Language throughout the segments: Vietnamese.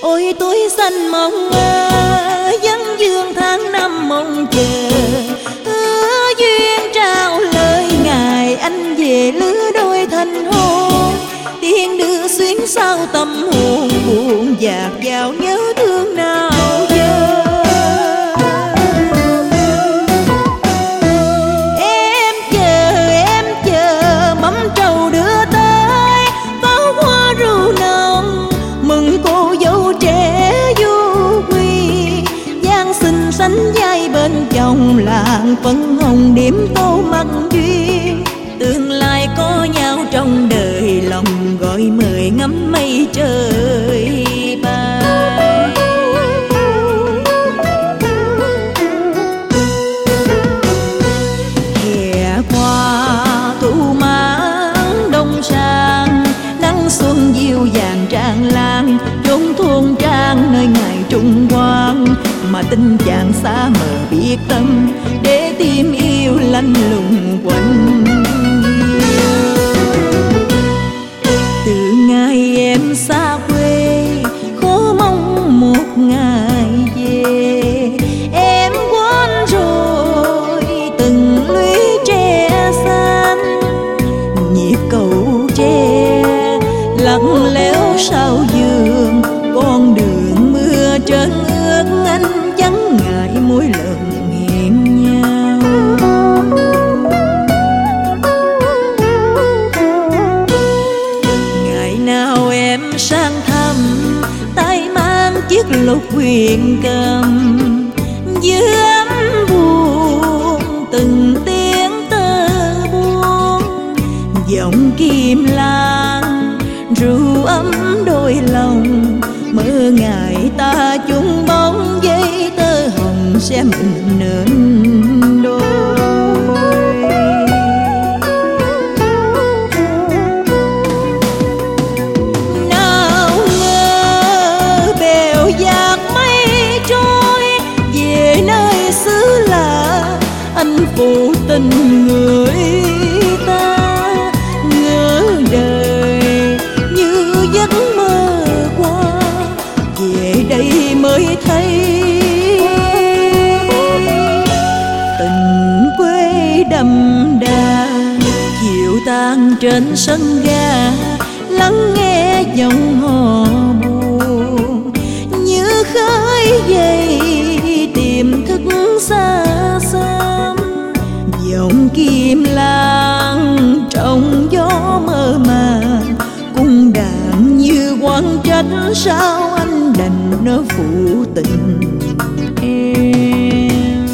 Ôi tuổi xanh mộng mơ, dân dương tháng năm mong chờ. Hứa duyên trao lời ngài, anh về lứa đôi thành hôn. Tiên đưa xuyến sao tâm hồn, buồn dạt vào nhớ thương nào giờ. Em chờ mâm trầu đưa tới, pháo hoa rượu nồng mừng cô dâu trẻ du quy. Giang sinh sánh vai bên chồng, làng phấn hồng điểm tô mắt duyên. Tương lai có nhau trong đời, lòng gọi mời ngắm mây trời bay. Hè qua thu mãn đông sang, nắng xuân dịu dàng tràn lan. Chốn thôn trang nơi ngày trung quang, mà tình chàng xa mờ biết tâm, để tim yêu lạnh lùng quanh. Từ ngày em xa quê, khó mong một ngày về. Em quên rồi từng lũy tre xanh, nhịp cầu tre lặng lẽo sau vườn. Con đường mưa trơn ướt, anh chẳng ngại mỗi lần hẹn nhau. Ngày nào em sang thăm, tay mang chiếc lục huyền cầm. Giữa ấm buồn từng tiếng tơ buông, giọng kim lan ru ấm đôi lòng. Mơ ngày ta chung bóng dây tơ hồng, sẽ mình nên đôi. Nào ngờ bèo dạt mây trôi, về nơi xứ lạ anh phụ tình người ta. Ngỡ đời như giấc mơ qua, về đây mới thấy tình quê đậm đà. Chiều tan trên sân ga, lắng nghe giọng hò buồn, như khơi dậy tìm thức xa xăm. Giọng kim lan trong gió mơ màng, cung đàn như quan trách. Sao anh đành nỡ phụ tình em.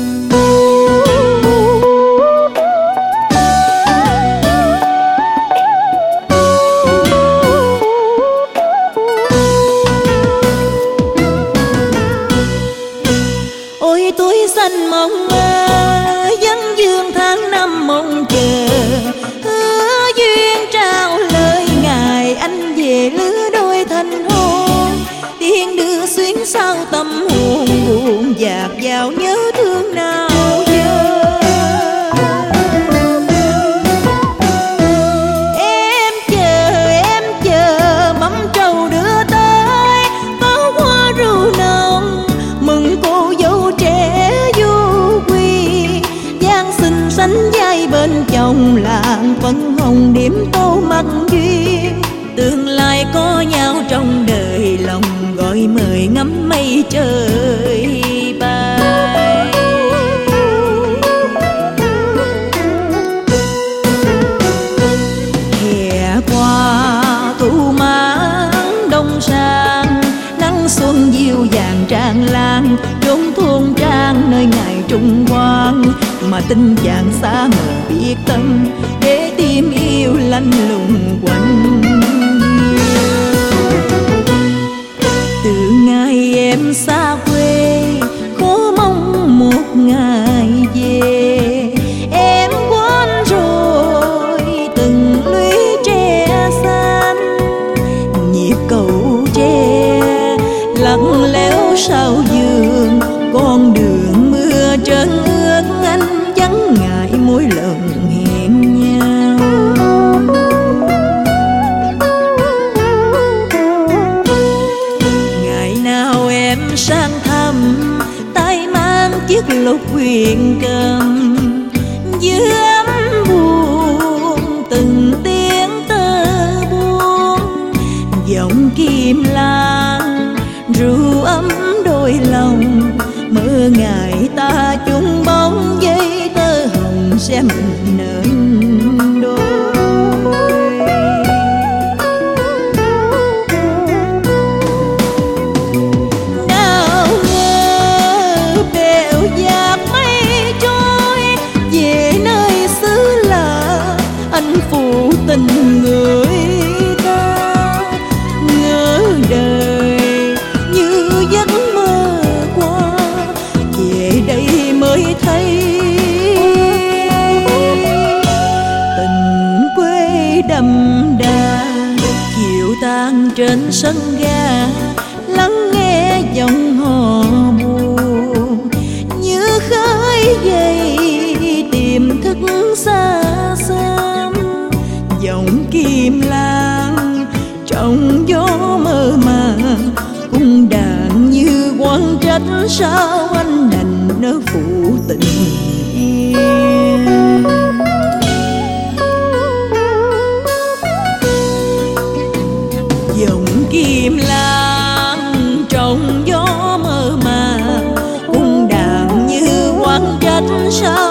Ôi tuổi xanh mộng mơ, dân dương tháng năm mong chờ. Hứa duyên trao lời ngài, anh về lứa đôi thành hôn. Tiên đưa xuyến sao tâm hồn, buồn dạt vào nhớ thương nào giờ. Em chờ mâm trầu đưa tới, pháo hoa rượu nồng mừng cô dâu trẻ du quy. Giang sinh sánh vai bên chồng, làng phấn hồng điểm tô mắt duyên. Tương lai có nhau trong đời, lòng gọi mời ngắm mây trời bay. Hè qua thu mãn đông sang, nắng xuân dịu dàng tràn lan. Chốn thôn trang nơi ngày trung quang, mà tình chàng xa mờ biết tâm, để tim yêu lạnh lùng quanh. Từ ngày em xa quê, khó mong một ngày về. Em quên rồi từng lũy tre xanh, nhịp cầu tre lặng lẽo sau vườn. Con đường mưa trơn ướt, anh chẳng ngại mỗi lần hẹn nhau. lúc quyền cầm giữa ấm buồn từng tiếng tơ buông, giọng kim lan ru ấm đôi lòng, mơ ngày ta chung bóng dây tơ hồng sẽ mình nên đôi. Nào ngờ bèo dạt mây trôi về nơi xứ lạ, anh phụ tình người ta. Ngỡ đời như giấc mơ qua, về đây mới thấy tình quê đậm đà. Chiều tan trên sân ga, lắng nghe giọng hò buồn như khơi dậy tiềm thức xa xăm. Giọng kim lan trong gió mơ màng, cung đàn như oán trách sao anh đành nỡ phụ tình em. Giọng kim lan trong gió mơ màng, cung đàn như oán trách sao